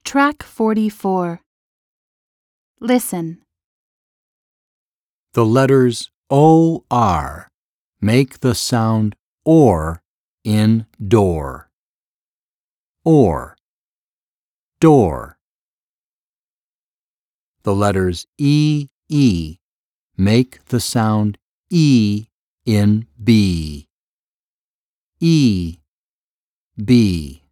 Track 44. Listen. The letters O-R make the sound OR in door. Or, door. The letters E-E make the sound E in B. E, B.